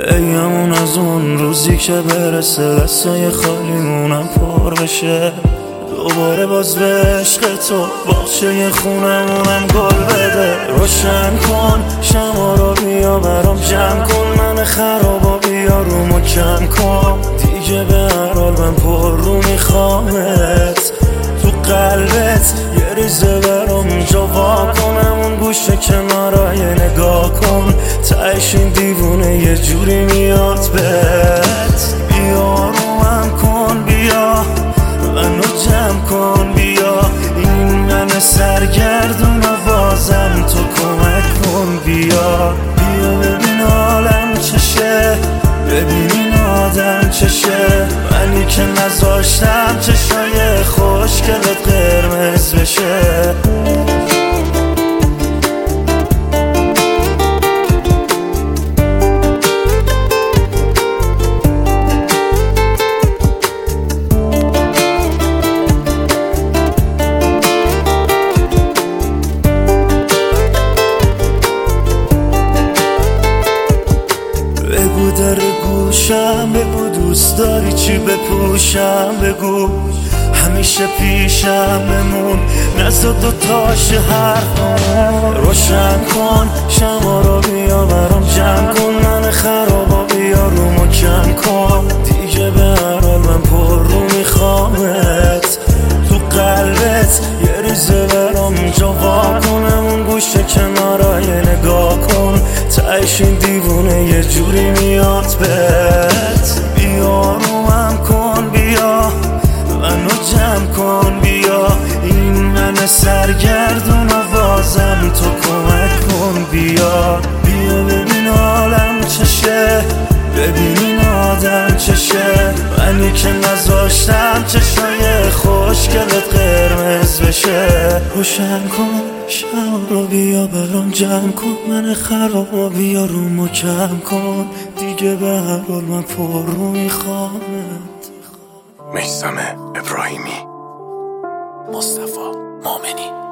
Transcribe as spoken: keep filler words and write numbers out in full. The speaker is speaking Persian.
ایمون از اون روزی که برسه دستای خالیمونم پر بشه، دوباره باز به عشق تو باغچه خونمونم گل بده. روشن کن شما رو بیا برام جمع کن، من خرابا بیا رومو کم کن، دیگه به هر حال من پر رو میخوامت. تو قلبت یه ریزه برام اونجا وا کنم، اون گوشه کنارای نگاه کن، تهش این دیوونه یه جوری میاد بهت. بیا روم کن بیا منو جمع کن بیا، این من سرگردون و بازم تو کمک کن. بیا بیا ببین حالم چشه، ببین این آدم چشه، منی که نذاشتم چشای خوشگلت قرمز بشه. بگو در گوشم، بگو دوست داری چی بپوشم، بگو همیشه پیشم بمون، نزد دوتاش حرفم. روشن کن شما رو بیا برام جمع کن، من خرابا بیا رومو کم کن، دیگه به هر حال من پر رو میخوامت. تو قلبت یه ریزه برام اونجا وا کنم، اون گوشه کنارای نگاه کن، تهش این دیوونه یه جوری میاد بهت. بیا روم کن بیا منو جمع کن بیا، این من سرگردون و بازم تو کمک کن. بیا بیا ببین حالم چشه، ببین این آدم چشه، منی که نذاشتم چشای خوشگلت قرمز بشه. روشن کن شما رو بیا برام جمع کن، من خرابا بیا رومو کم کن، دیگه به هر حال من پر رو میخوامت. میثم ابراهیمی، مصطفی مومنی.